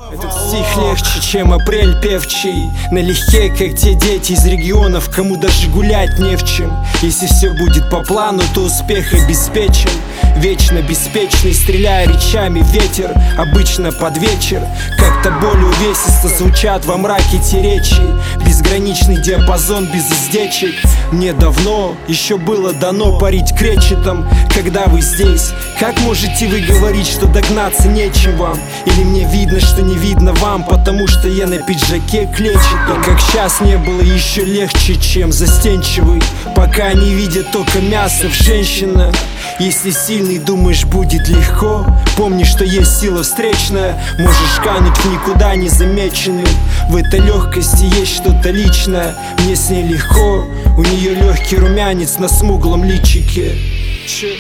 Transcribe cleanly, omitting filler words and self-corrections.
Этот стих легче, чем апрель певчий. Налегке, как те дети из регионов, кому даже гулять не в чем. Если все будет по плану, то успех обеспечен. Вечно беспечный, стреляя речами ветер, обычно под вечер. Как-то более увесисто звучат во мраке те речи. Безграничный диапазон без издечек. Мне давно еще было дано парить кречетом. Когда вы здесь, как можете вы говорить, что догнаться нечем вам? Или мне видно, что не видно вам, потому что я на пиджаке клетчатом? Как сейчас не было еще легче, чем застенчивый, пока не видят только мясо в женщинах. Если сильный, думаешь, будет легко, помни, что есть сила встречная. Можешь кануть в никуда незамеченным. В этой легкости есть что-то личное. Мне с ней легко, у нее легкий румянец на смуглом личике.